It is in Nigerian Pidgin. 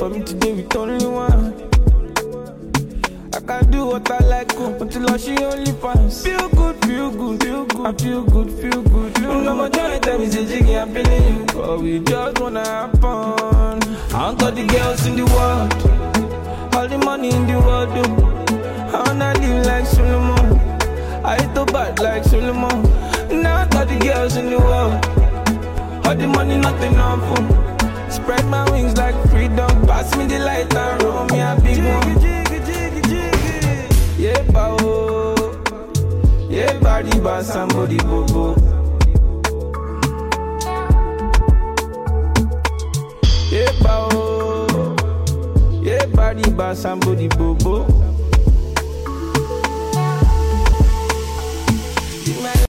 for me today with only one. I can do what I like, until I she only pass. Feel good, feel good, feel good. I feel good, feel good. No more joy, tell me say Jiggy, I'm feeling you. But we just wanna have fun. I want all the girls in the world, all the money in the world, I wanna live like Solomon. I hate to bad like Solomon. Now I got the girls in the world, all the money, nothing on phone. Spread my wings like freedom. Pass me the light and roll me a big one. Yeah, bao. Yeah, body, ba, somebody, bobo. Yeah, bao. Yeah, body, ba, somebody, bobo.